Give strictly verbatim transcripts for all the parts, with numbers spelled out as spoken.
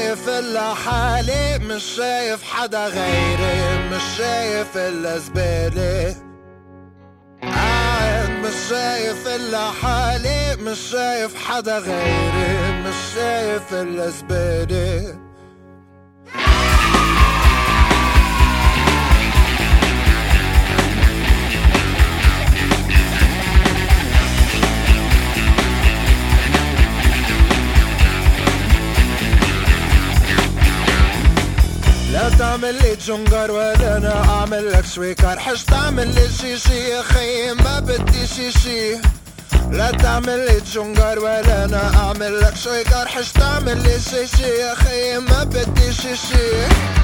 شايف الا حالي، مش شايف حدا غيري، مش شايف الا زبالة. قاعد مش شايف الا حالي، مش شايف حدا غيري، مش شايف الا زبالة. لا تعمل لي جونجر ولا انا اعمل لك شويكار، حش تعمل لي شيشي يا خي ما بدي شيشي. لا تعمل لي جونجر ولا انا اعمل لك شويكار، حش تعمل لي شيشي يا خي ما بدي شيشي.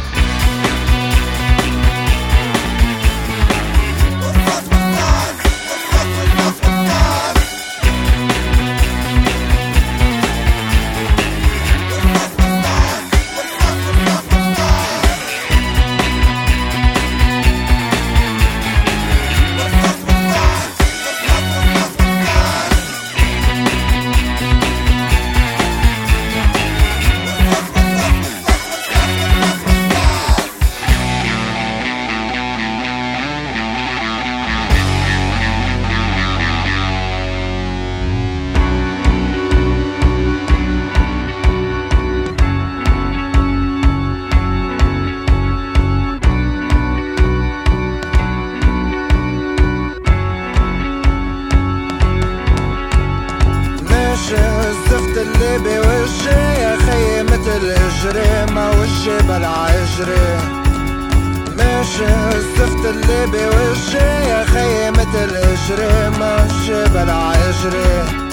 الزفت اللي بوجهي يا خي متل اجري، ما وجهي بلع اجري. ماشي الزفت اللي بوجهي يا خي متل اجري، ما وجهي بلع اجري.